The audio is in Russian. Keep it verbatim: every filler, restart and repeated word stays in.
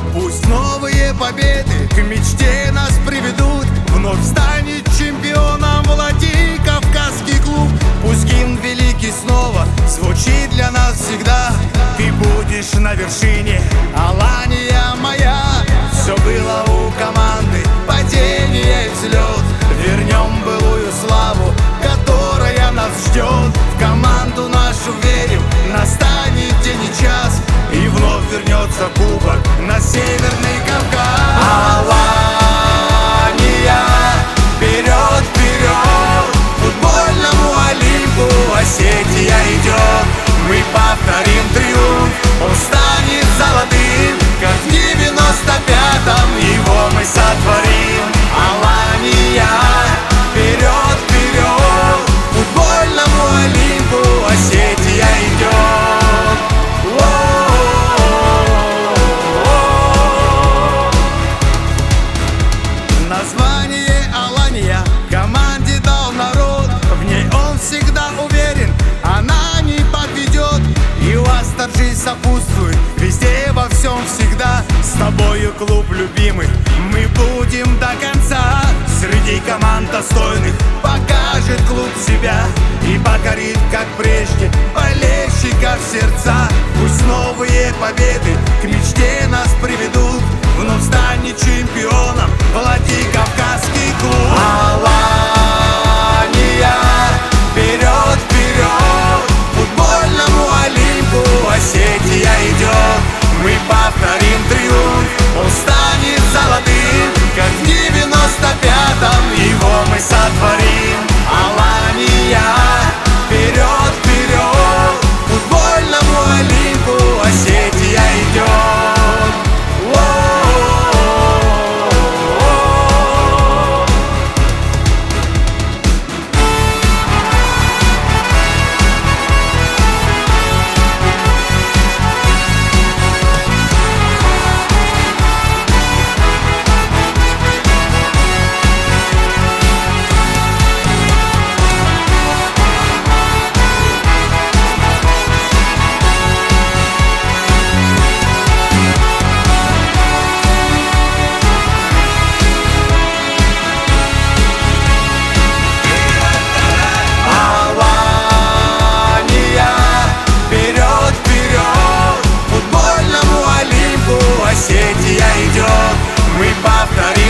Пусть новые победы к мечте нас приведут. Вновь станет чемпионом Владикавказский клуб. Пусть гимн великий снова звучит для нас всегда. Ты будешь на вершине, Алания моя. Все было у команды, падение и взлет. Вернем былую славу, которая нас ждет. В команду нашу верим, настанет день и час, и вновь вернется кубок на Северный Кавказ. Алания, вперед, вперед, футбольному Олимпу Осетия идет. Мы повторим триумф, он станет золотым, как в девяносто пятом его мы сотворим. Алания, вперед, вперед, футбольному Олимпу Осетия идет. Название Алания команде дал народ. В ней он всегда уверен, она не подведет. И вас торжи сопутствует везде, во всем, всегда. С тобою, клуб любимый, мы будем до конца. Среди команд достойных покажет клуб себя и покорит, как прежде, болельщиков сердца. Пусть новые победы к мечте нас приведут. Вновь станет чемпионом Владикавказский клуб. Алания, вперед, вперед, футбольному Олимпу Осетия идет. Мы повторим триумф, он станет золотым, как в девяносто пятом его мы сотворим. Алания, вперед, вперед, футбольному Олимпу Осетия идет. Осетия идет, мы повторим